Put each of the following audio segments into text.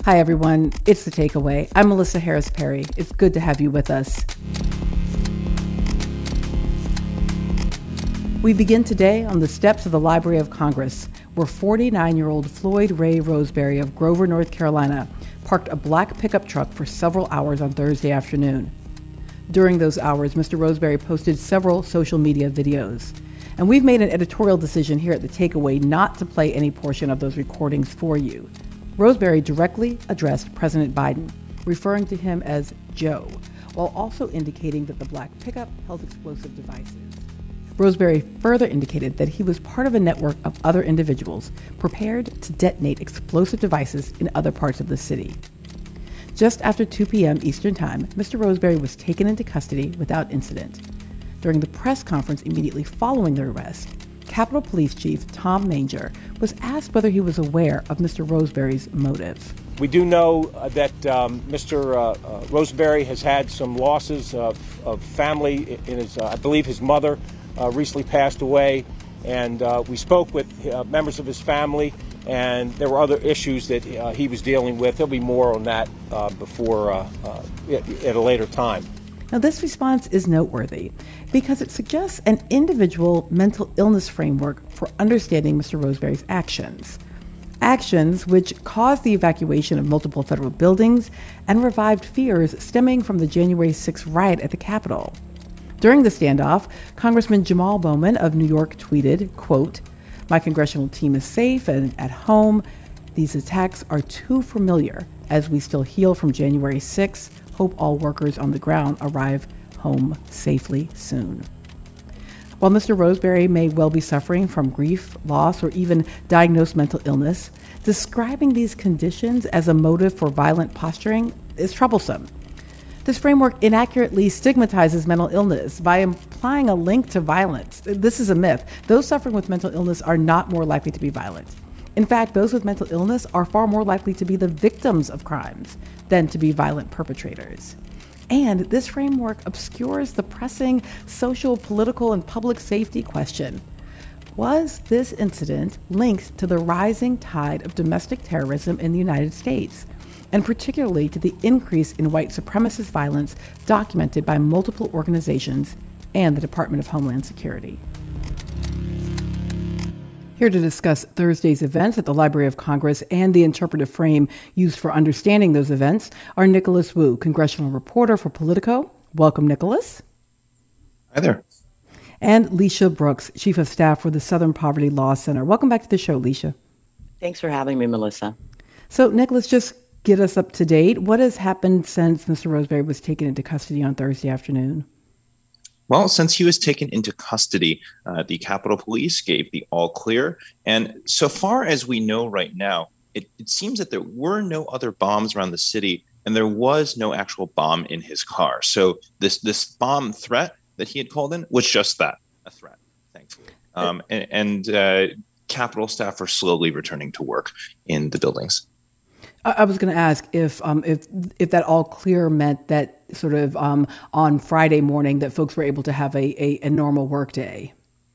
Hi, everyone. It's The Takeaway. I'm Melissa Harris Perry. It's good to have you with us. We begin today on the steps of the Library of Congress, where 49-year-old Floyd Ray Roseberry of Grover, North Carolina, parked a black pickup truck for several hours on Thursday afternoon. During those hours, Mr. Roseberry posted several social media videos. And we've made an editorial decision here at The Takeaway not to play any portion of those recordings for you. Roseberry directly addressed President Biden, referring to him as Joe, while also indicating that the black pickup held explosive devices. Roseberry further indicated that he was part of a network of other individuals prepared to detonate explosive devices in other parts of the city. Just after 2 p.m. Eastern Time, Mr. Roseberry was taken into custody without incident. During the press conference immediately following the arrest, Capitol Police Chief Tom Manger was asked whether he was aware of Mr. Roseberry's motive. We do know that Mr. Roseberry has had some losses of family. In his, I believe his mother recently passed away, and we spoke with members of his family, and there were other issues that he was dealing with. There'll be more on that at a later time. Now, this response is noteworthy because it suggests an individual mental illness framework for understanding Mr. Roseberry's actions. Actions which caused the evacuation of multiple federal buildings and revived fears stemming from the January 6th riot at the Capitol. During the standoff, Congressman Jamal Bowman of New York tweeted, quote, "My congressional team is safe and at home. These attacks are too familiar as we still heal from January 6th. Hope all workers on the ground arrive home safely soon." While Mr. Roseberry may well be suffering from grief, loss, or even diagnosed mental illness, describing these conditions as a motive for violent posturing is troublesome. This framework inaccurately stigmatizes mental illness by implying a link to violence. This is a myth. Those suffering with mental illness are not more likely to be violent. In fact, those with mental illness are far more likely to be the victims of crimes than to be violent perpetrators. And this framework obscures the pressing social, political, and public safety question. Was this incident linked to the rising tide of domestic terrorism in the United States, and particularly to the increase in white supremacist violence documented by multiple organizations and the Department of Homeland Security? Here to discuss Thursday's events at the Library of Congress and the interpretive frame used for understanding those events are Nicholas Wu, congressional reporter for Politico. Welcome, Nicholas. Hi there. And Leisha Brooks, chief of staff for the Southern Poverty Law Center. Welcome back to the show, Leisha. Thanks for having me, Melissa. So, Nicholas, just get us up to date. What has happened since Mr. Roseberry was taken into custody on Thursday afternoon? Well, since he was taken into custody, the Capitol Police gave the all clear. And so far as we know right now, it seems that there were no other bombs around the city, and there was no actual bomb in his car. So this bomb threat that he had called in was just that, a threat, thankfully. And Capitol staff are slowly returning to work in the buildings. I was going to ask if that all clear meant that sort of on Friday morning that folks were able to have a normal work day.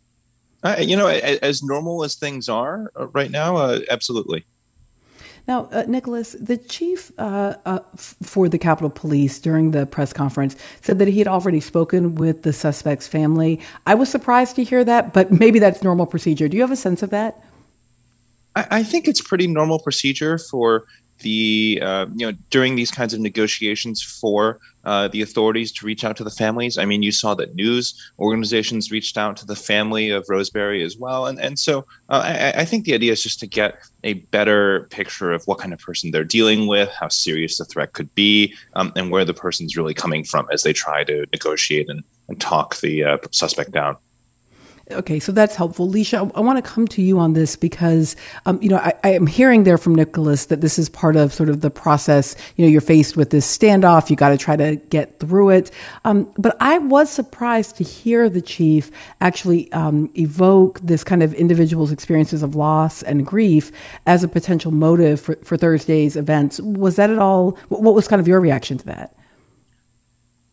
As normal as things are right now, absolutely. Now, Nicholas, the chief for the Capitol Police during the press conference said that he had already spoken with the suspect's family. I was surprised to hear that, but maybe that's normal procedure. Do you have a sense of that? I think it's pretty normal procedure for the during these kinds of negotiations for the authorities to reach out to the families. I mean, you saw that news organizations reached out to the family of Roseberry as well. And so I think the idea is just to get a better picture of what kind of person they're dealing with, how serious the threat could be, and where the person's really coming from as they try to negotiate and talk the suspect down. Okay, so that's helpful. Leisha, I want to come to you on this because, I am hearing there from Nicholas that this is part of sort of the process. You're faced with this standoff. You got to try to get through it. But I was surprised to hear the chief actually evoke this kind of individual's experiences of loss and grief as a potential motive for Thursday's events. Was that at all? What was kind of your reaction to that?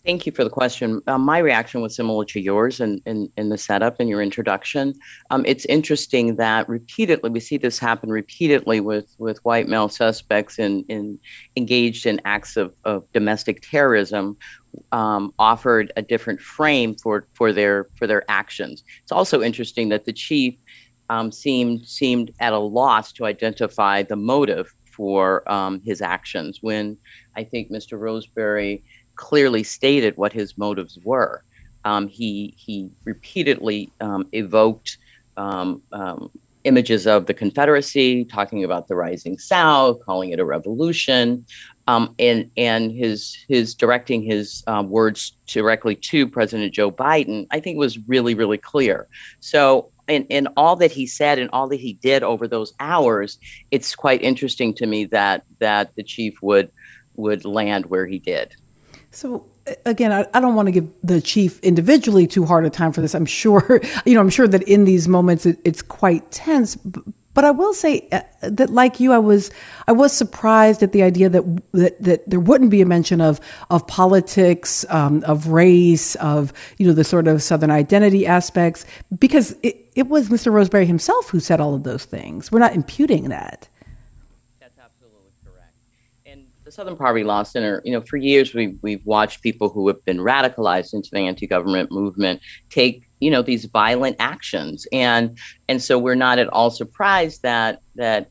Thank you for the question. My reaction was similar to yours in the setup and your introduction. It's interesting that repeatedly we see this happen repeatedly with white male suspects in engaged in acts of domestic terrorism, offered a different frame for their actions. It's also interesting that the chief seemed at a loss to identify the motive for his actions when I think Mr. Roseberry clearly stated what his motives were. He repeatedly evoked images of the Confederacy, talking about the rising South, calling it a revolution, and his directing his words directly to President Joe Biden, I think was really, really clear. So in all that he said and all that he did over those hours, it's quite interesting to me that the chief would land where he did. So again, I don't want to give the chief individually too hard a time for this. I'm sure, I'm sure that in these moments it's quite tense. But I will say that, like you, I was surprised at the idea that there wouldn't be a mention of politics, of race, of the sort of Southern identity aspects, because it was Mr. Roseberry himself who said all of those things. We're not imputing that. The Southern Poverty Law Center, for years we've watched people who have been radicalized into the anti-government movement take, these violent actions, and so we're not at all surprised that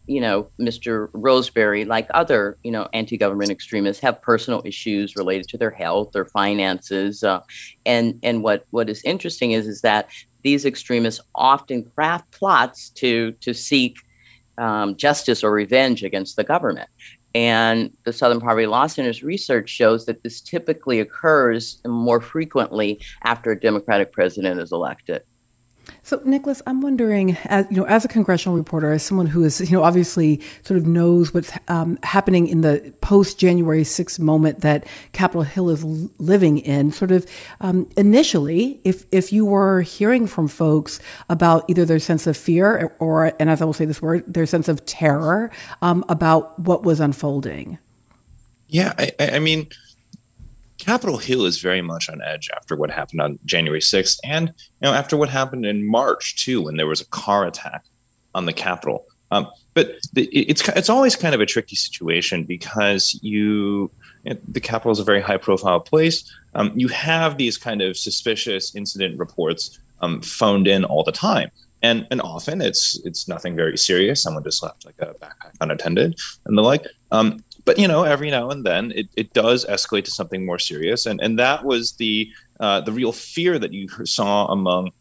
Mr. Roseberry, like other anti-government extremists, have personal issues related to their health, their finances, and what is interesting is that these extremists often craft plots to seek justice or revenge against the government. And the Southern Poverty Law Center's research shows that this typically occurs more frequently after a Democratic president is elected. So, Nicholas, I'm wondering, as a congressional reporter, as someone who is, obviously sort of knows what's happening in the post-January 6th moment that Capitol Hill is living in, sort of initially, if you were hearing from folks about either their sense of fear or, and as I will say this word, their sense of terror about what was unfolding. Yeah, I mean, Capitol Hill is very much on edge after what happened on January 6th and after what happened in March, too, when there was a car attack on the Capitol. But it's always kind of a tricky situation because the Capitol is a very high profile place. You have these kind of suspicious incident reports phoned in all the time. And often it's nothing very serious. Someone just left like a backpack unattended and the like. But, every now and then it does escalate to something more serious. And that was the real fear that you saw among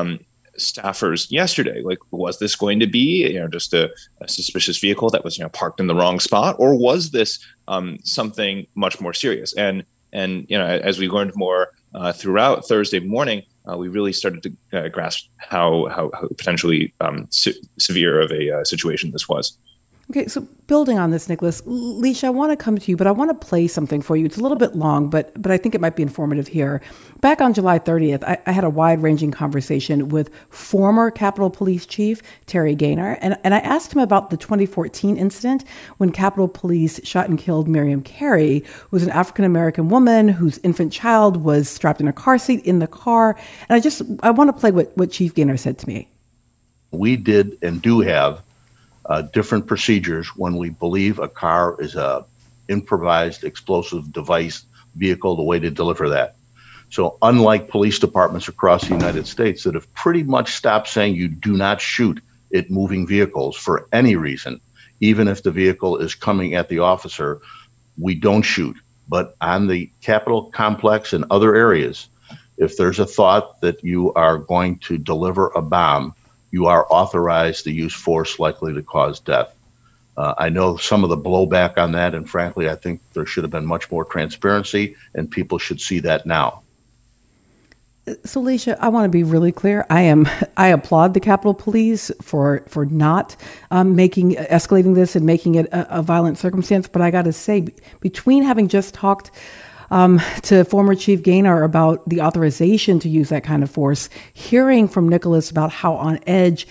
staffers yesterday. Like, was this going to be, just a suspicious vehicle that was, parked in the wrong spot? Or was this something much more serious? And as we learned more throughout Thursday morning, we really started to grasp how potentially severe of a situation this was. Okay, so building on this, Nicholas, Leisha, I want to come to you, but I want to play something for you. It's a little bit long, but I think it might be informative here. Back on July 30th, I had a wide-ranging conversation with former Capitol Police Chief Terry Gaynor, and I asked him about the 2014 incident when Capitol Police shot and killed Miriam Carey, who was an African-American woman whose infant child was strapped in a car seat in the car. And I want to play what Chief Gaynor said to me. We did and do have different procedures when we believe a car is a improvised explosive device vehicle, the way to deliver that. So unlike police departments across the United States that have pretty much stopped saying you do not shoot at moving vehicles for any reason, even if the vehicle is coming at the officer, we don't shoot. But on the Capitol complex and other areas, if there's a thought that you are going to deliver a bomb, you are authorized to use force likely to cause death. I know some of the blowback on that, and frankly, I think there should have been much more transparency, and people should see that now. So, Leisha, I want to be really clear. I applaud the Capitol Police for not escalating this and making it a violent circumstance. But I got to say, between having just talked to former Chief Gaynor about the authorization to use that kind of force, hearing from Nicholas about how on edge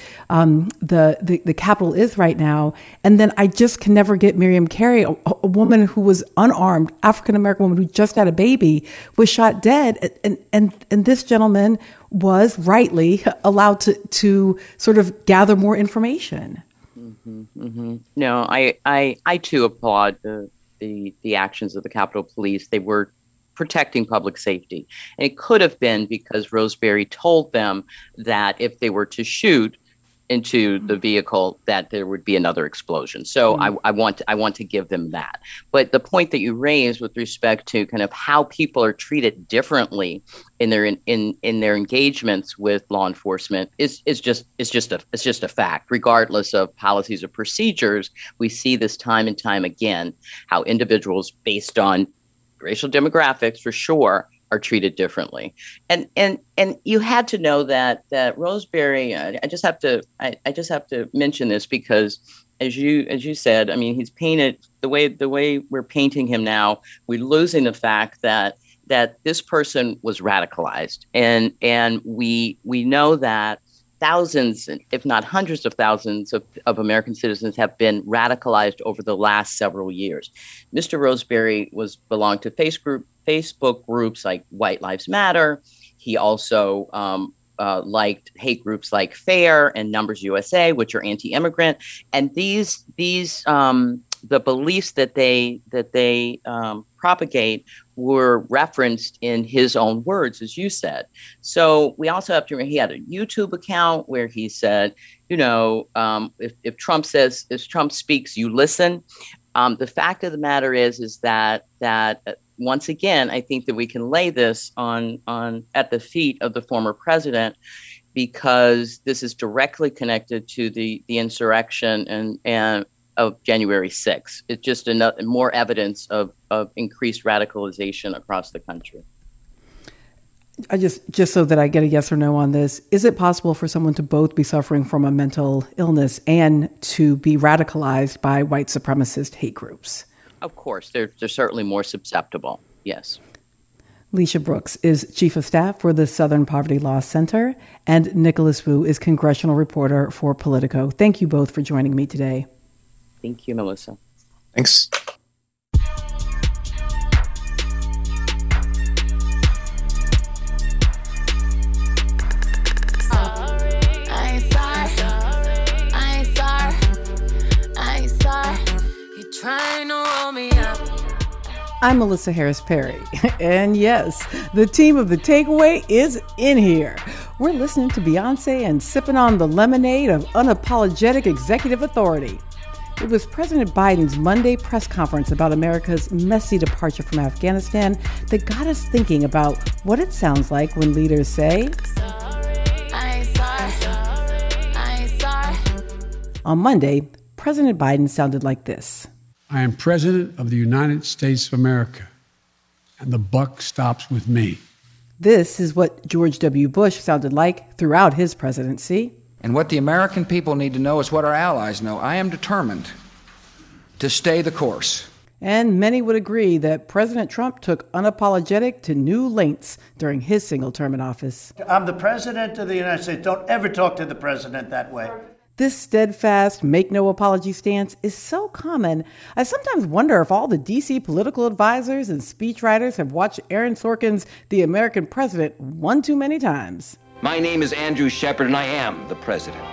the Capitol is right now. And then I just can never get Miriam Carey, a woman who was unarmed, African-American woman who just had a baby, was shot dead. And this gentleman was rightly allowed to sort of gather more information. Mm-hmm, mm-hmm. No, I too applaud the actions of the Capitol Police. They were protecting public safety. And it could have been because Roseberry told them that if they were to shoot into the vehicle, that there would be another explosion. So I want to give them that. But the point that you raised with respect to kind of how people are treated differently in their engagements with law enforcement is just a fact. Regardless of policies or procedures, we see this time and time again, how individuals based on racial demographics, for sure, are treated differently. And you had to know that Roseberry, I just have to mention this because as you said, I mean, he's painted the way we're painting him now, we're losing the fact that this person was radicalized. And we know that thousands, if not hundreds of thousands of American citizens have been radicalized over the last several years. Mr. Roseberry belonged to Facebook groups like White Lives Matter. He also liked hate groups like FAIR and Numbers USA, which are anti-immigrant. And these the beliefs that they propagate were referenced in his own words, as you said. So we also have to remember he had a YouTube account where he said, if Trump speaks, you listen. The fact of the matter is that once again, I think that we can lay this on at the feet of the former president, because this is directly connected to the insurrection and of January 6th. It's just more evidence of increased radicalization across the country. I just so that I get a yes or no on this, is it possible for someone to both be suffering from a mental illness and to be radicalized by white supremacist hate groups? Of course, they're certainly more susceptible. Yes. Leisha Brooks is Chief of Staff for the Southern Poverty Law Center, and Nicholas Wu is congressional reporter for Politico. Thank you both for joining me today. Thank you, Melissa. Thanks. I'm Melissa Harris Perry, and yes, the team of The Takeaway is in here. We're listening to Beyonce and sipping on the lemonade of unapologetic executive authority. It was President Biden's Monday press conference about America's messy departure from Afghanistan that got us thinking about what it sounds like when leaders say, On Monday, President Biden sounded like this. I am President of the United States of America, and the buck stops with me. This is what George W. Bush sounded like throughout his presidency. And what the American people need to know is what our allies know. I am determined to stay the course. And many would agree that President Trump took unapologetic to new lengths during his single term in office. I'm the President of the United States. Don't ever talk to the President that way. This steadfast, make no apology stance is so common, I sometimes wonder if all the D.C. political advisors and speechwriters have watched Aaron Sorkin's The American President one too many times. My name is Andrew Shepard, and I am the President.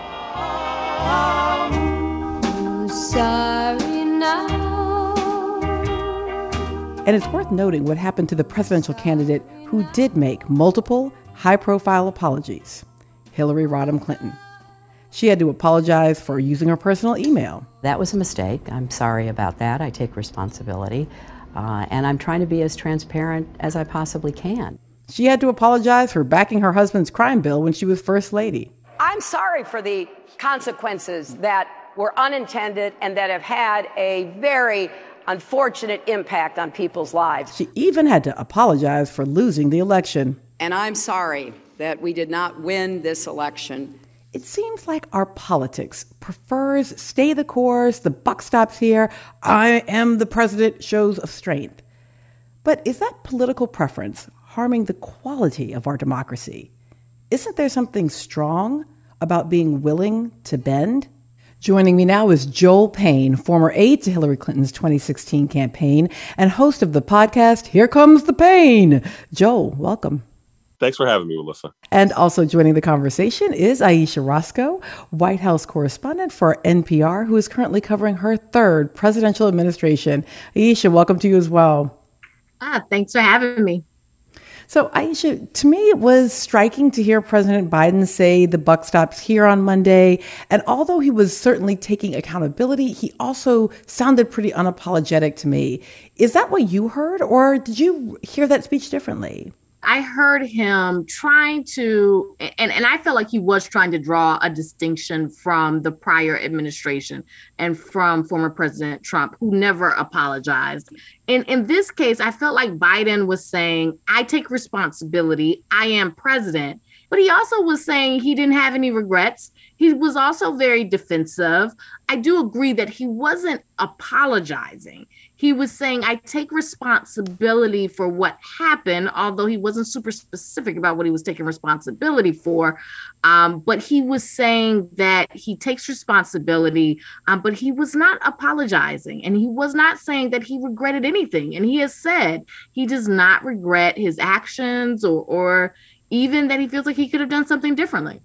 Sorry now. And it's worth noting what happened to the presidential candidate who did make multiple high-profile apologies, Hillary Rodham Clinton. She had to apologize for using her personal email. That was a mistake. I'm sorry about that. I take responsibility. And I'm trying to be as transparent as I possibly can. She had to apologize for backing her husband's crime bill when she was First Lady. I'm sorry for the consequences that were unintended and that have had a very unfortunate impact on people's lives. She even had to apologize for losing the election. And I'm sorry that we did not win this election. It seems like our politics prefers stay the course, the buck stops here, I am the president shows of strength. But is that political preference harming the quality of our democracy? Isn't there something strong about being willing to bend? Joining me now is Joel Payne, former aide to Hillary Clinton's 2016 campaign and host of the podcast, Here Comes the Pain. Joel, welcome. Thanks for having me, Melissa. And also joining the conversation is Ayesha Rascoe, White House correspondent for NPR, who is currently covering her third presidential administration. Ayesha, welcome to you as well. Thanks for having me. So, Ayesha, to me, it was striking to hear President Biden say the buck stops here on Monday. And although he was certainly taking accountability, he also sounded pretty unapologetic to me. Is that what you heard, or did you hear that speech differently? I heard him trying to, and I felt like he was trying to draw a distinction from the prior administration and from former President Trump, who never apologized. And in this case, I felt like Biden was saying, I take responsibility, I am president. But he also was saying he didn't have any regrets. He was also very defensive. I do agree that he wasn't apologizing. He was saying, I take responsibility for what happened, although he wasn't super specific about what he was taking responsibility for. But he was saying that he takes responsibility, but he was not apologizing. And he was not saying that he regretted anything. And he has said he does not regret his actions or even that he feels like he could have done something differently.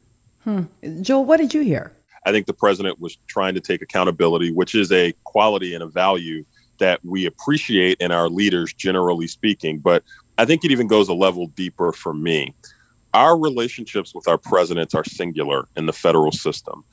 Joel, what did you hear? I think the president was trying to take accountability, which is a quality and a value that we appreciate in our leaders, generally speaking. But I think it even goes a level deeper for me. Our relationships with our presidents are singular in the federal system.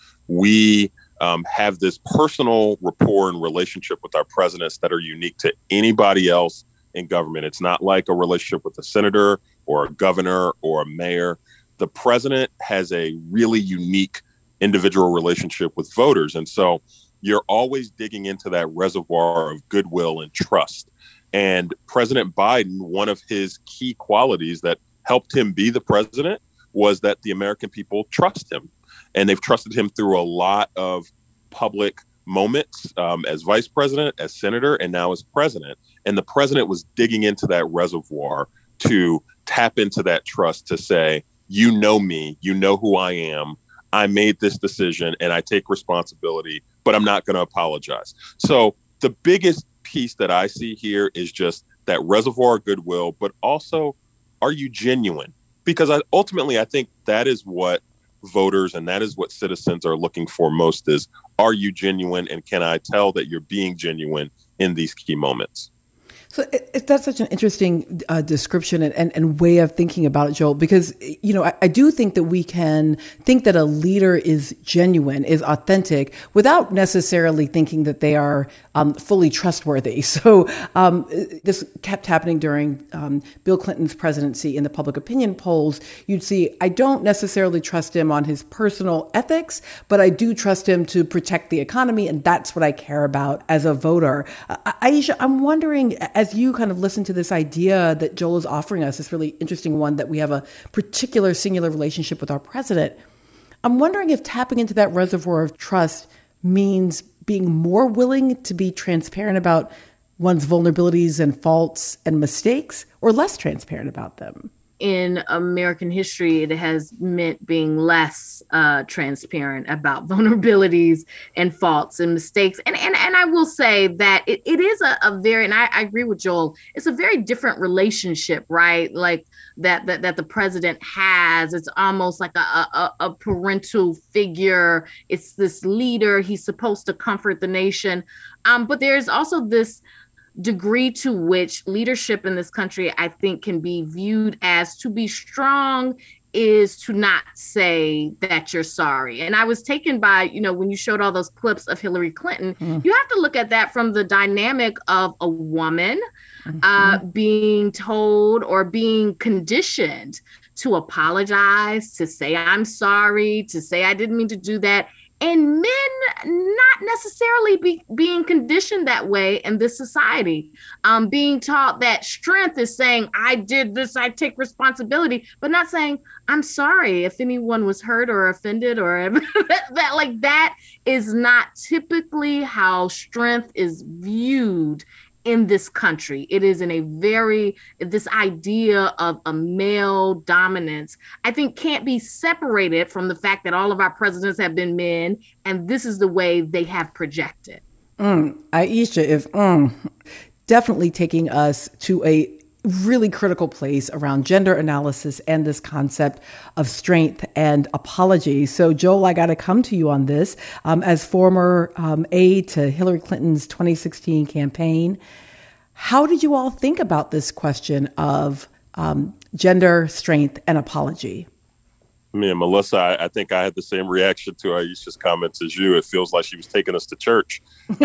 We have this personal rapport and relationship with our presidents that are unique to anybody else in government. It's not like a relationship with a senator or a governor or a mayor. The president has a really unique individual relationship with voters. And so you're always digging into that reservoir of goodwill and trust. And President Biden, one of his key qualities that helped him be the president was that the American people trust him. And they've trusted him through a lot of public moments as vice president, as senator, and now as president. And the president was digging into that reservoir to tap into that trust to say, you know me, you know who I am. I made this decision and I take responsibility, but I'm not going to apologize. So the biggest piece that I see here is just that reservoir of goodwill, but also, are you genuine? Because ultimately, I think that is what voters and that is what citizens are looking for most is, are you genuine? And can I tell that you're being genuine in these key moments? So that's such an interesting description and way of thinking about it, Joel, because, you know, I do think that we can think that a leader is genuine, is authentic, without necessarily thinking that they are fully trustworthy. So this kept happening during Bill Clinton's presidency in the public opinion polls. You'd see, I don't necessarily trust him on his personal ethics, but I do trust him to protect the economy, and that's what I care about as a voter. Ayesha, I'm wondering, as you kind of listen to this idea that Joel is offering us, this really interesting one that we have a particular singular relationship with our president, I'm wondering if tapping into that reservoir of trust means being more willing to be transparent about one's vulnerabilities and faults and mistakes, or less transparent about them. In American history, it has meant being less transparent about vulnerabilities and faults and mistakes. And I will say that it is a very, and I agree with Joel, it's a very different relationship, right? Like that the president has. It's almost like a parental figure. It's this leader. He's supposed to comfort the nation. But there's also this degree to which leadership in this country, I think, can be viewed as to be strong is to not say that you're sorry. And I was taken by, you know, when you showed all those clips of Hillary Clinton, you have to look at that from the dynamic of a woman being told or being conditioned to apologize, to say, I'm sorry, to say, I didn't mean to do that. And men not necessarily being conditioned that way in this society, being taught that strength is saying, I did this, I take responsibility, but not saying, I'm sorry if anyone was hurt or offended or that is not typically how strength is viewed in this country. It is this idea of a male dominance, I think, can't be separated from the fact that all of our presidents have been men, and this is the way they have projected. Aisha is definitely taking us to a really critical place around gender analysis and this concept of strength and apology. So, Joel, I got to come to you on this. As former aide to Hillary Clinton's 2016 campaign, how did you all think about this question of gender, strength, and apology? Me and Melissa, I think I had the same reaction to Aisha's comments as you. It feels like she was taking us to church.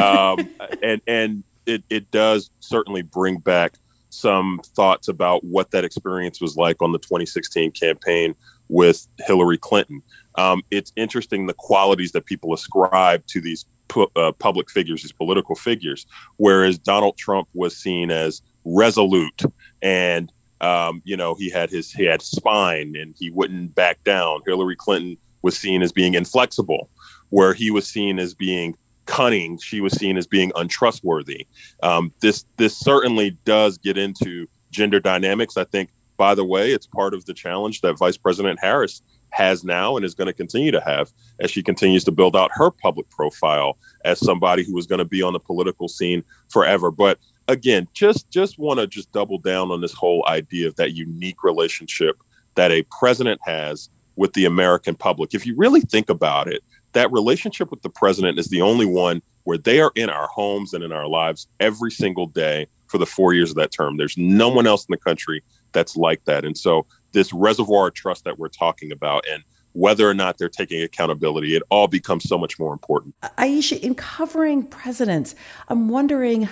And it does certainly bring back some thoughts about what that experience was like on the 2016 campaign with Hillary Clinton. It's interesting the qualities that people ascribe to these public figures, these political figures, whereas Donald Trump was seen as resolute and he had spine and he wouldn't back down. Hillary Clinton was seen as being inflexible, where he was seen as being cunning. She was seen as being untrustworthy. This certainly does get into gender dynamics. I think, by the way, it's part of the challenge that Vice President Harris has now and is going to continue to have as she continues to build out her public profile as somebody who is going to be on the political scene forever. But again, just want to double down on this whole idea of that unique relationship that a president has with the American public. If you really think about it, that relationship with the president is the only one where they are in our homes and in our lives every single day for the 4 years of that term. There's no one else in the country that's like that. And so this reservoir of trust that we're talking about and whether or not they're taking accountability, it all becomes so much more important. Aisha, in covering presidents, I'm wondering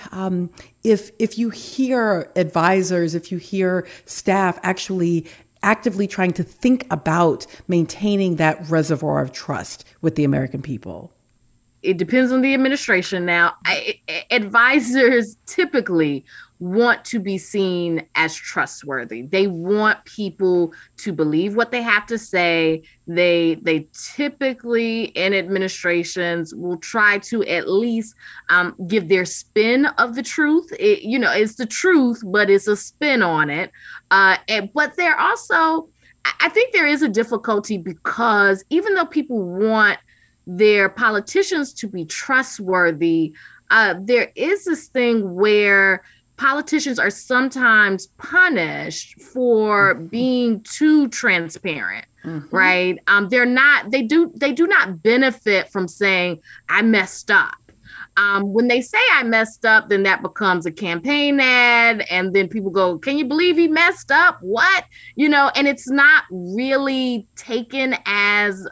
if you hear advisors, if you hear staff actually actively trying to think about maintaining that reservoir of trust with the American people. It depends on the administration. Now, advisors typically want to be seen as trustworthy. They want people to believe what they have to say. They typically, in administrations, will try to at least give their spin of the truth. It's the truth, but it's a spin on it. But there also, I think there is a difficulty because even though people want their politicians to be trustworthy, there is this thing where politicians are sometimes punished for being too transparent, right? They do not benefit from saying, I messed up. When they say I messed up, then that becomes a campaign ad. And then people go, can you believe he messed up? What? And it's not really taken as,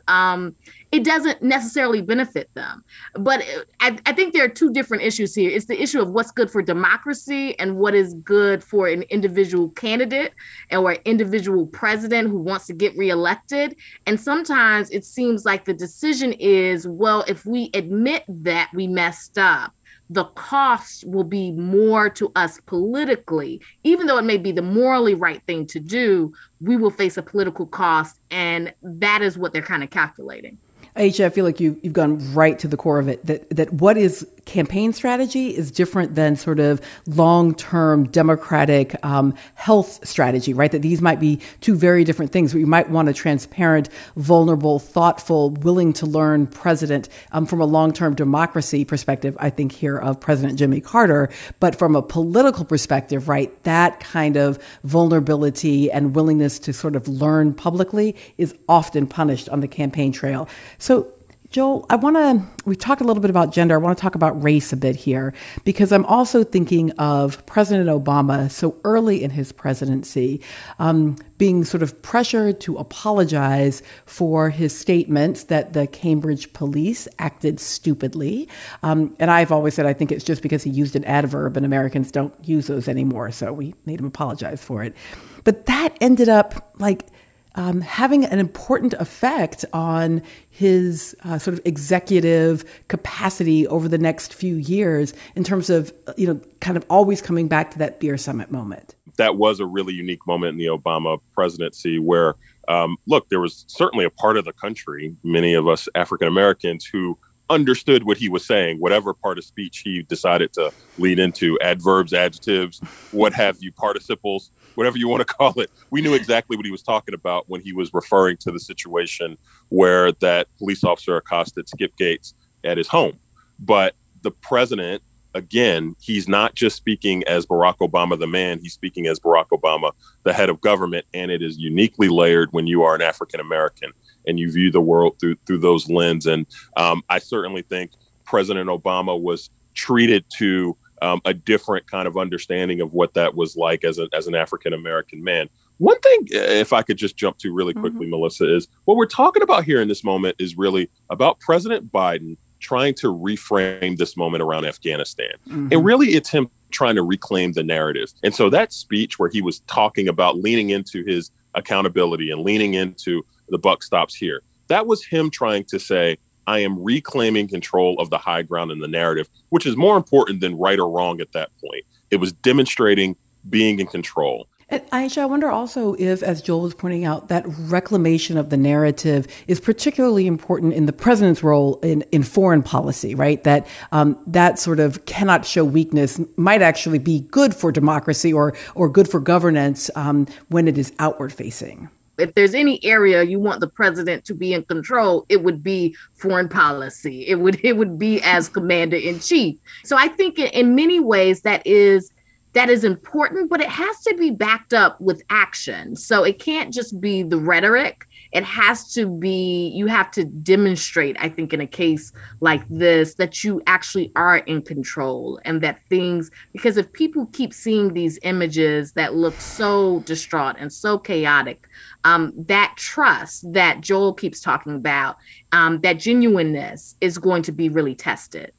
it doesn't necessarily benefit them. But I think there are two different issues here. It's the issue of what's good for democracy and what is good for an individual candidate or an individual president who wants to get reelected. And sometimes it seems like the decision is, well, if we admit that we messed up, the cost will be more to us politically. Even though it may be the morally right thing to do, we will face a political cost. And that is what they're kind of calculating. Aisha, I feel like you've gone right to the core of it, that what is campaign strategy is different than sort of long-term democratic health strategy, right? That these might be two very different things. We might want a transparent, vulnerable, thoughtful, willing to learn president from a long-term democracy perspective, I think here of President Jimmy Carter. But from a political perspective, right, that kind of vulnerability and willingness to sort of learn publicly is often punished on the campaign trail. So, Joel, we talked a little bit about gender. I want to talk about race a bit here, because I'm also thinking of President Obama so early in his presidency, being sort of pressured to apologize for his statements that the Cambridge police acted stupidly. And I've always said I think it's just because he used an adverb and Americans don't use those anymore. So we made him apologize for it. But that ended up having an important effect on his sort of executive capacity over the next few years in terms of, kind of always coming back to that beer summit moment. That was a really unique moment in the Obama presidency where, there was certainly a part of the country, many of us African Americans, who understood what he was saying, whatever part of speech he decided to lead into, adverbs, adjectives, what have you, participles, whatever you want to call it. We knew exactly what he was talking about when he was referring to the situation where that police officer accosted Skip Gates at his home. But the president, again, he's not just speaking as Barack Obama the man, he's speaking as Barack Obama, the head of government, and it is uniquely layered when you are an African American and you view the world through those lens. And I certainly think President Obama was treated to a different kind of understanding of what that was like as an African American man. One thing, if I could just jump to really quickly, Melissa, is what we're talking about here in this moment is really about President Biden trying to reframe this moment around Afghanistan. And really, it's him trying to reclaim the narrative. And so that speech where he was talking about leaning into his accountability and leaning into the buck stops here, that was him trying to say, I am reclaiming control of the high ground in the narrative, which is more important than right or wrong at that point. It was demonstrating being in control. And Aisha, I wonder also if, as Joel was pointing out, that reclamation of the narrative is particularly important in the president's role in foreign policy, right? That that sort of cannot show weakness might actually be good for democracy or good for governance when it is outward facing. If there's any area you want the president to be in control, it would be foreign policy. It would be as commander in chief. So I think in many ways that is important, but it has to be backed up with action. So it can't just be the rhetoric. It has to be, you have to demonstrate, I think, in a case like this, that you actually are in control and that things, because if people keep seeing these images that look so distraught and so chaotic, that trust that Joel keeps talking about, that genuineness is going to be really tested.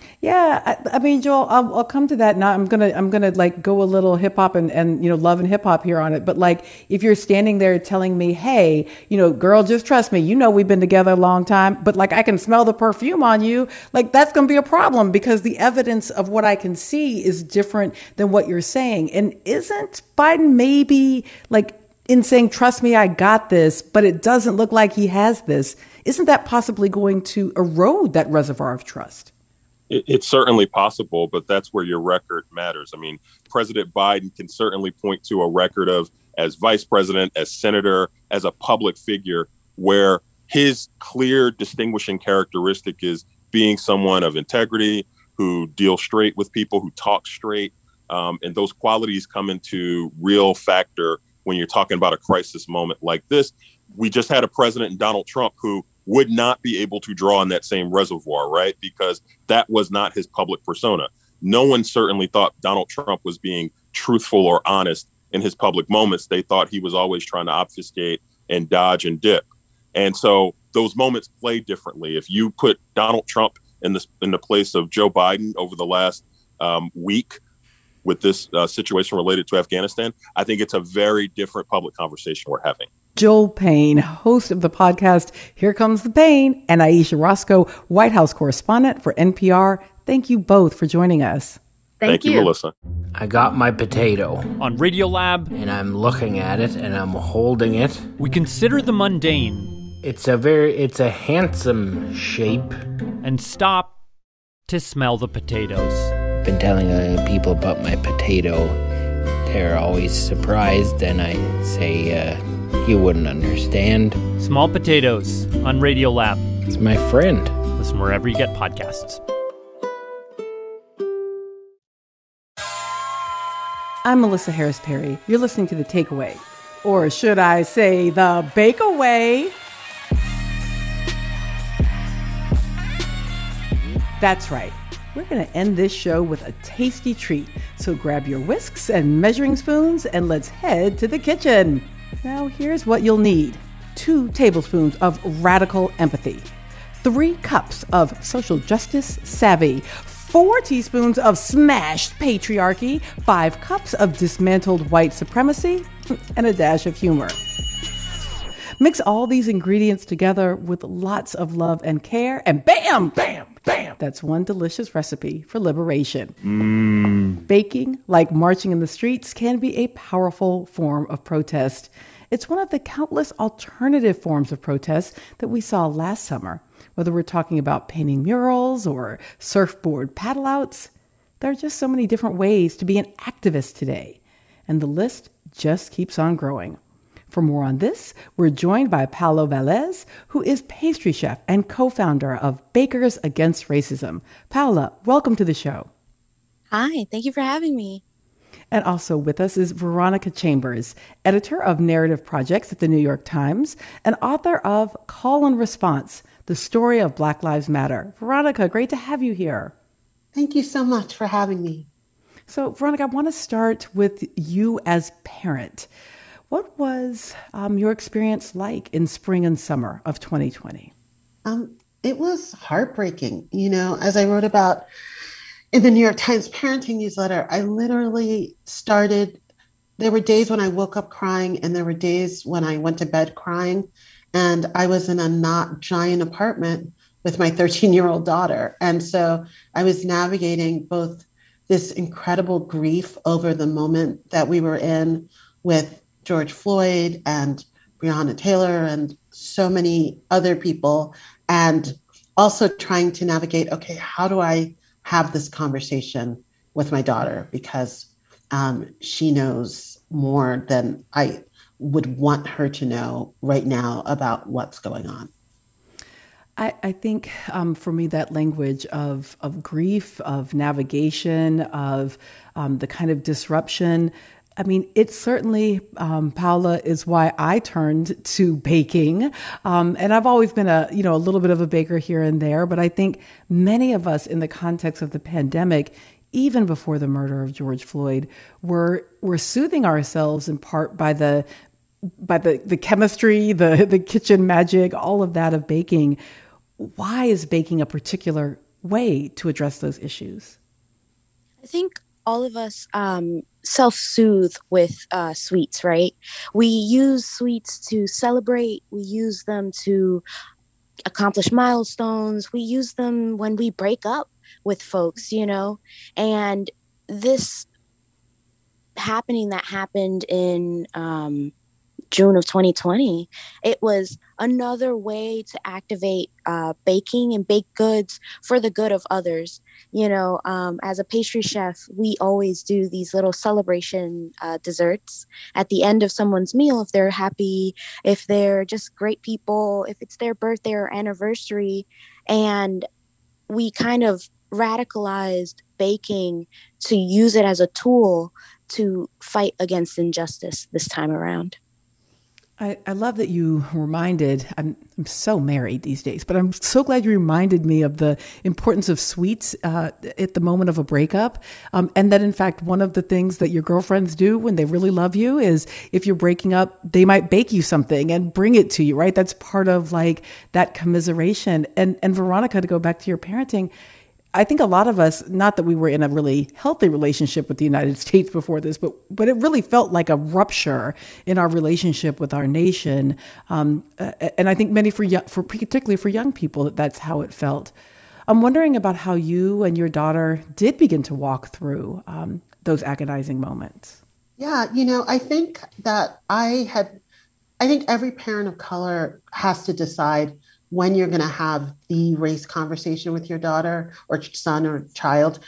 Yeah, I mean, Joel, I'll come to that now. I'm gonna like go a little hip hop and love and hip hop here on it. But like, if you're standing there telling me, hey, girl, just trust me, we've been together a long time, but like I can smell the perfume on you, like that's gonna be a problem because the evidence of what I can see is different than what you're saying. And isn't Biden maybe like in saying, trust me, I got this, but it doesn't look like he has this? Isn't that possibly going to erode that reservoir of trust? It's certainly possible, but that's where your record matters. I mean, President Biden can certainly point to a record of, as vice president, as senator, as a public figure, where his clear distinguishing characteristic is being someone of integrity, who deals straight with people, who talk straight. And those qualities come into real factor when you're talking about a crisis moment like this. We just had a president in Donald Trump who would not be able to draw on that same reservoir, right? Because that was not his public persona. No one certainly thought Donald Trump was being truthful or honest in his public moments. They thought he was always trying to obfuscate and dodge and dip. And so those moments play differently. If you put Donald Trump in the place of Joe Biden over the last week with this situation related to Afghanistan, I think it's a very different public conversation we're having. Joel Payne, host of the podcast Here Comes the Pain, and Aisha Roscoe, White House correspondent for NPR. Thank you both for joining us. Thank you, Melissa. I got my potato on Radiolab, and I'm looking at it and I'm holding it. We consider the mundane. It's a handsome shape. And stop to smell the potatoes. Been telling people about my potato. They're always surprised, and I say, you wouldn't understand. Small Potatoes on Radiolab. It's my friend. Listen wherever you get podcasts. I'm Melissa Harris Perry. You're listening to The Takeaway, or should I say The Bakeaway? That's right. We're going to end this show with a tasty treat. So grab your whisks and measuring spoons and let's head to the kitchen. Now, here's what you'll need. 2 tablespoons of radical empathy, 3 cups of social justice savvy, 4 teaspoons of smashed patriarchy, 5 cups of dismantled white supremacy, and a dash of humor. Mix all these ingredients together with lots of love and care, and bam, bam, bam. That's one delicious recipe for liberation. Baking, like marching in the streets, can be a powerful form of protest. It's one of the countless alternative forms of protest that we saw last summer. Whether we're talking about painting murals or surfboard paddle outs, there are just so many different ways to be an activist today. And the list just keeps on growing. For more on this, we're joined by Paola Velez, who is pastry chef and co-founder of Bakers Against Racism. Paola, welcome to the show. Hi, thank you for having me. And also with us is Veronica Chambers, editor of Narrative Projects at the New York Times and author of Call and Response, The Story of Black Lives Matter. Veronica, great to have you here. Thank you so much for having me. So, Veronica, I want to start with you as parent. What was your experience like in spring and summer of 2020? It was heartbreaking. You know, as I wrote about in the New York Times parenting newsletter, I literally there were days when I woke up crying and there were days when I went to bed crying. And I was in a not giant apartment with my 13-year-old daughter. And so I was navigating both this incredible grief over the moment that we were in with George Floyd and Breonna Taylor and so many other people, and also trying to navigate, okay, how do I have this conversation with my daughter? Because she knows more than I would want her to know right now about what's going on. I think for me, that language of grief, of navigation, of the kind of disruption, I mean, it certainly, Paola, is why I turned to baking. And I've always been a little bit of a baker here and there, but I think many of us in the context of the pandemic, even before the murder of George Floyd, were soothing ourselves in part by the chemistry, the kitchen magic, all of that of baking. Why is baking a particular way to address those issues? I think all of us self-soothe with sweets, right? We use sweets to celebrate. We use them to accomplish milestones. We use them when we break up with folks, you know? And this happening that happened in June of 2020, it was another way to activate baking and baked goods for the good of others. You know, as a pastry chef, we always do these little celebration desserts at the end of someone's meal if they're happy, if they're just great people, if it's their birthday or anniversary. And we kind of radicalized baking to use it as a tool to fight against injustice this time around. I love that you reminded, I'm so married these days, but I'm so glad you reminded me of the importance of sweets at the moment of a breakup. And that in fact, one of the things that your girlfriends do when they really love you is if you're breaking up, they might bake you something and bring it to you, right? That's part of like that commiseration. And Veronica, to go back to your parenting, I think a lot of us, not that we were in a really healthy relationship with the United States before this, but it really felt like a rupture in our relationship with our nation. And I think many particularly for young people, that's how it felt. I'm wondering about how you and your daughter did begin to walk through those agonizing moments. Yeah, you know, I think that I think every parent of color has to decide when you're going to have the race conversation with your daughter or son or child.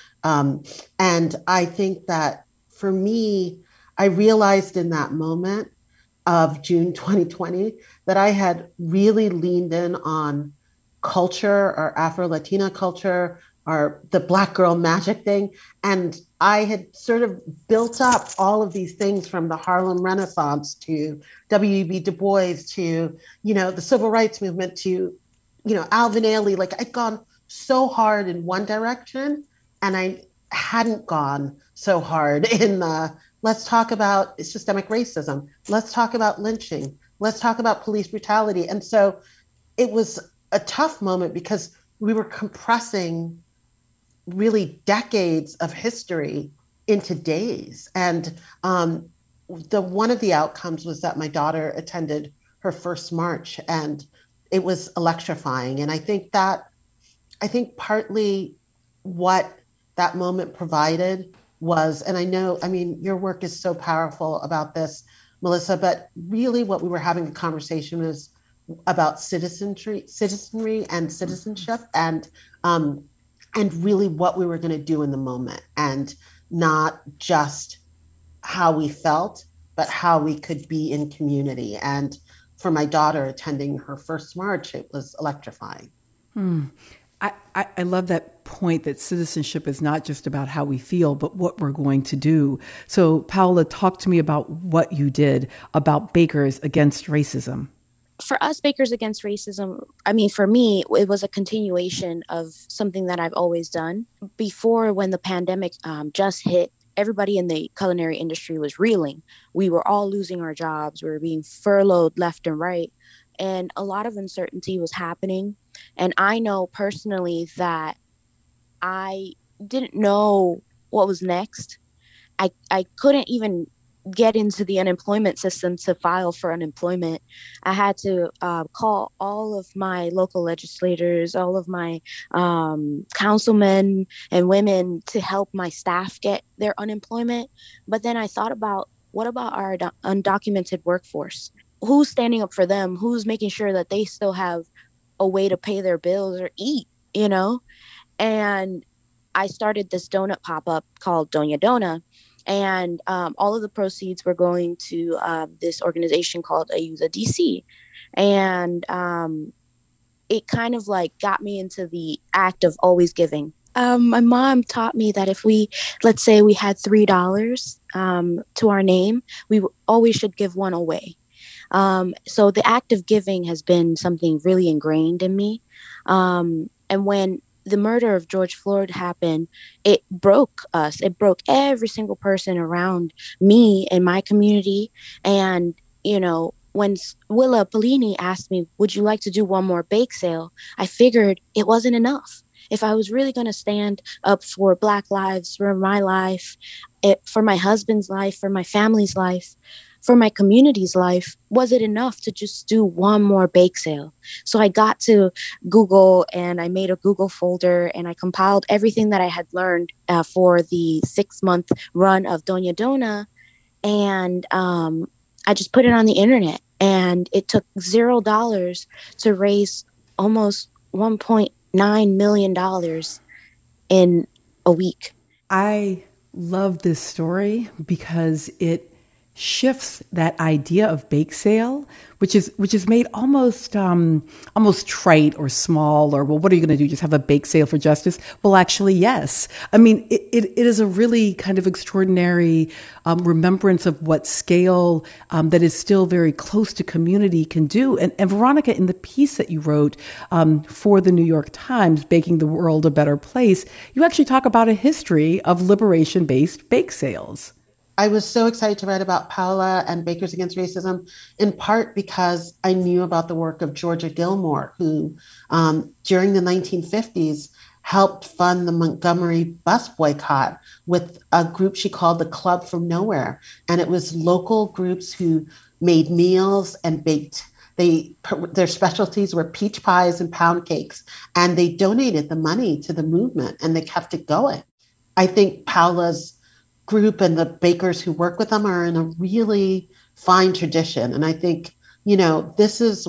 And I think that for me, I realized in that moment of June 2020 that I had really leaned in on culture or Afro-Latina culture or the Black girl magic thing. And I had sort of built up all of these things from the Harlem Renaissance to W.E.B. Du Bois to, you know, the civil rights movement to, you know, Alvin Ailey. Like I'd gone so hard in one direction and I hadn't gone so hard in the, let's talk about systemic racism. Let's talk about lynching. Let's talk about police brutality. And so it was a tough moment because we were compressing really decades of history into days. And one of the outcomes was that my daughter attended her first march and it was electrifying. And I think partly what that moment provided was, and I know, I mean, your work is so powerful about this, Melissa, but really what we were having a conversation was about citizenry and citizenship, and really what we were going to do in the moment, and not just how we felt, but how we could be in community. And for my daughter attending her first march, it was electrifying. I love that point that citizenship is not just about how we feel, but what we're going to do. So, Paola, talk to me about what you did about Bakers Against Racism. For us, Bakers Against Racism, I mean, for me, it was a continuation of something that I've always done. Before, when the pandemic just hit, everybody in the culinary industry was reeling. We were all losing our jobs. We were being furloughed left and right. And a lot of uncertainty was happening. And I know personally that I didn't know what was next. I couldn't even get into the unemployment system to file for unemployment. I had to call all of my local legislators, all of my councilmen and women to help my staff get their unemployment. But then I thought about, what about our undocumented workforce? Who's standing up for them? Who's making sure that they still have a way to pay their bills or eat, you know? And I started this donut pop-up called Doña Dona. And all of the proceeds were going to this organization called Ayuda DC. And it kind of like got me into the act of always giving. My mom taught me that if let's say we had $3 to our name, we always should give one away. So the act of giving has been something really ingrained in me. And when the murder of George Floyd happened, it broke us. It broke every single person around me and my community. And, you know, when Willa Polini asked me, would you like to do one more bake sale? I figured it wasn't enough. If I was really going to stand up for Black lives, for my life, for my husband's life, for my family's life, for my community's life, was it enough to just do one more bake sale? So I got to Google and I made a Google folder and I compiled everything that I had learned for the 6-month run of Doña Dona. And I just put it on the internet, and it took $0 to raise almost $1.9 million in a week. I love this story because it shifts that idea of bake sale, which is made almost trite or small, or, well, what are you going to do? Just have a bake sale for justice? Well, actually, yes. I mean, it is a really kind of extraordinary remembrance of what scale that is still very close to community can do. And Veronica, in the piece that you wrote for the New York Times, Baking the World a Better Place, you actually talk about a history of liberation-based bake sales. I was so excited to write about Paola and Bakers Against Racism, in part because I knew about the work of Georgia Gilmore, who during the 1950s helped fund the Montgomery bus boycott with a group she called the Club from Nowhere. And it was local groups who made meals and baked. Their specialties were peach pies and pound cakes, and they donated the money to the movement, and they kept it going. I think Paola's group and the bakers who work with them are in a really fine tradition. And I think, you know, this is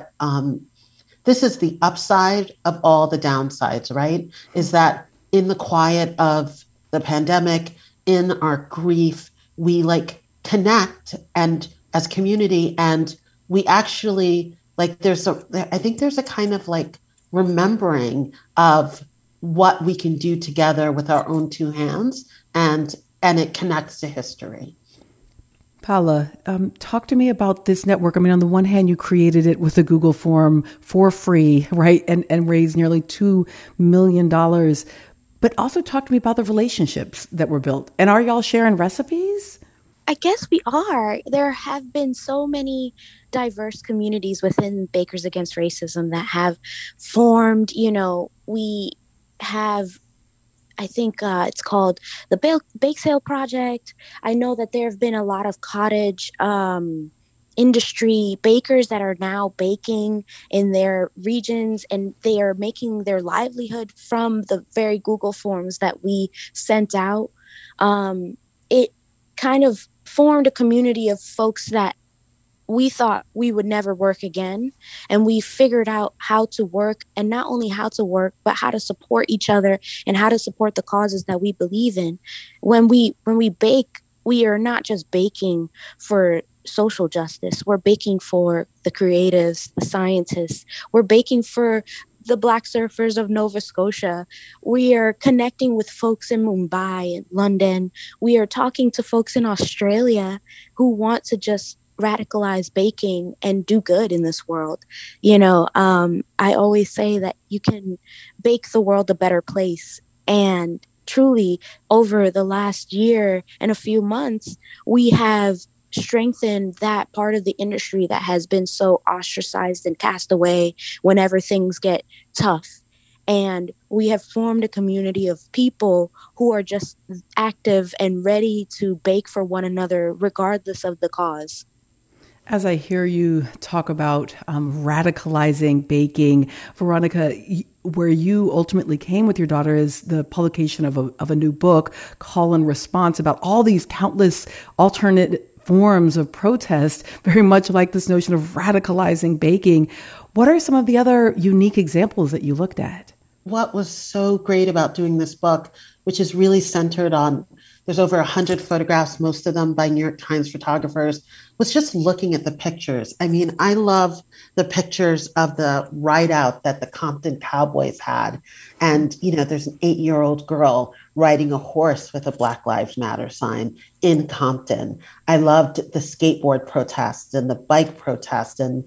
the upside of all the downsides, right? Is that in the quiet of the pandemic, in our grief, we like connect and as community, and we actually like, I think there's a kind of like remembering of what we can do together with our own two hands, and it connects to history. Paola, talk to me about this network. I mean, on the one hand, you created it with a Google form for free, right? And raised nearly $2 million. But also talk to me about the relationships that were built. And are y'all sharing recipes? I guess we are. There have been so many diverse communities within Bakers Against Racism that have formed. You know, we have, I think it's called the Bake Sale Project. I know that there have been a lot of cottage industry bakers that are now baking in their regions, and they are making their livelihood from the very Google forms that we sent out. It kind of formed a community of folks that we thought we would never work again. And we figured out how to work, and not only how to work, but how to support each other and how to support the causes that we believe in. When we bake, we are not just baking for social justice. We're baking for the creatives, the scientists. We're baking for the Black surfers of Nova Scotia. We are connecting with folks in Mumbai and London. We are talking to folks in Australia who want to just radicalize baking and do good in this world. I always say that you can bake the world a better place. And truly, over the last year and a few months, we have strengthened that part of the industry that has been so ostracized and cast away whenever things get tough. And we have formed a community of people who are just active and ready to bake for one another, regardless of the cause. As I hear you talk about radicalizing baking, Veronica, where you ultimately came with your daughter is the publication of a new book, Call and Response, about all these countless alternate forms of protest, very much like this notion of radicalizing baking. What are some of the other unique examples that you looked at? What was so great about doing this book, which is really centered on, there's over 100 photographs, most of them by New York Times photographers, was just looking at the pictures. I mean, I love the pictures of the ride out that the Compton Cowboys had. And, there's an 8-year-old girl riding a horse with a Black Lives Matter sign in Compton. I loved the skateboard protests and the bike protests. And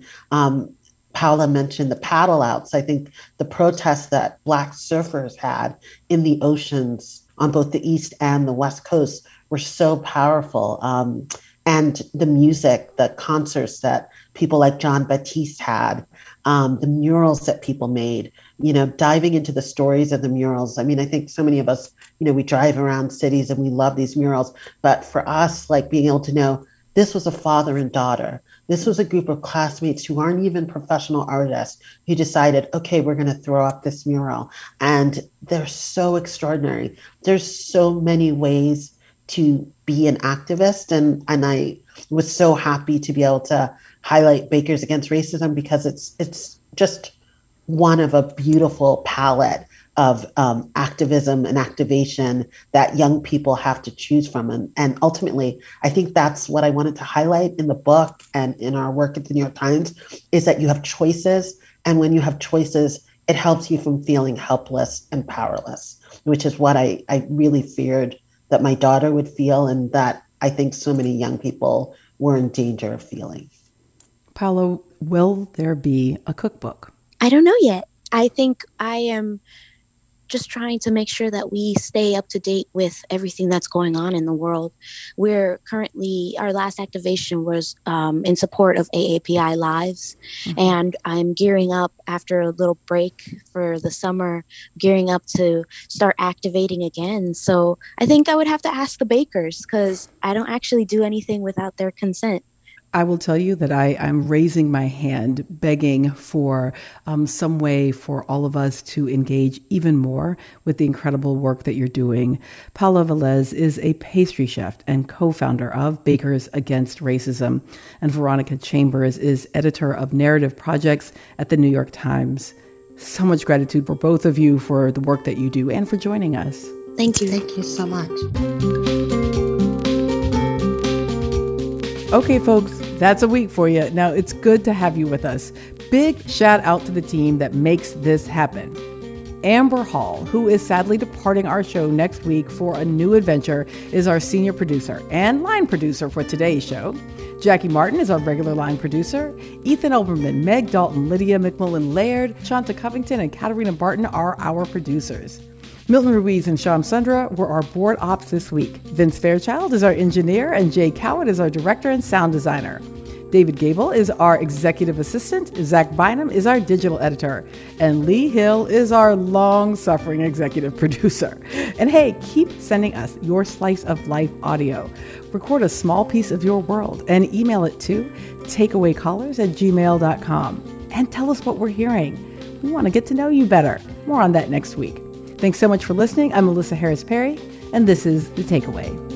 Paula mentioned the paddle outs. I think the protests that Black surfers had in the oceans on both the East and the West Coast were so powerful. And the music, the concerts that people like John Batiste had, the murals that people made, diving into the stories of the murals. I mean, I think so many of us, we drive around cities and we love these murals. But for us, like being able to know this was a father and daughter. This was a group of classmates who aren't even professional artists who decided, okay, we're going to throw up this mural. And they're so extraordinary. There's so many ways to be an activist. And I was so happy to be able to highlight Bakers Against Racism because it's just one of a beautiful palette of activism and activation that young people have to choose from. And ultimately, I think that's what I wanted to highlight in the book and in our work at the New York Times, is that you have choices. And when you have choices, it helps you from feeling helpless and powerless, which is what I really feared that my daughter would feel, and that I think so many young people were in danger of feeling. Paula, will there be a cookbook? I don't know yet. I think I am just trying to make sure that we stay up to date with everything that's going on in the world. We're currently, our last activation was in support of AAPI Lives. Mm-hmm. And I'm gearing up after a little break for the summer, gearing up to start activating again. So I think I would have to ask the bakers because I don't actually do anything without their consent. I will tell you that I'm raising my hand, begging for some way for all of us to engage even more with the incredible work that you're doing. Paula Velez is a pastry chef and co-founder of Bakers Against Racism, and Veronica Chambers is editor of narrative projects at the New York Times. So much gratitude for both of you for the work that you do and for joining us. Thank you. Thank you so much. Okay, folks, that's a week for you. Now, it's good to have you with us. Big shout out to the team that makes this happen. Amber Hall, who is sadly departing our show next week for a new adventure, is our senior producer and line producer for today's show. Jackie Martin is our regular line producer. Ethan Elberman, Meg Dalton, Lydia McMullen-Laird, Shanta Covington, and Katarina Barton are our producers. Milton Ruiz and Shyam Sundra were our board ops this week. Vince Fairchild is our engineer, and Jay Cowett is our director and sound designer. David Gable is our executive assistant. Zach Bynum is our digital editor. And Lee Hill is our long-suffering executive producer. And hey, keep sending us your slice of life audio. Record a small piece of your world and email it to takeawaycallers@gmail.com. And tell us what we're hearing. We want to get to know you better. More on that next week. Thanks so much for listening. I'm Melissa Harris Perry, and this is The Takeaway.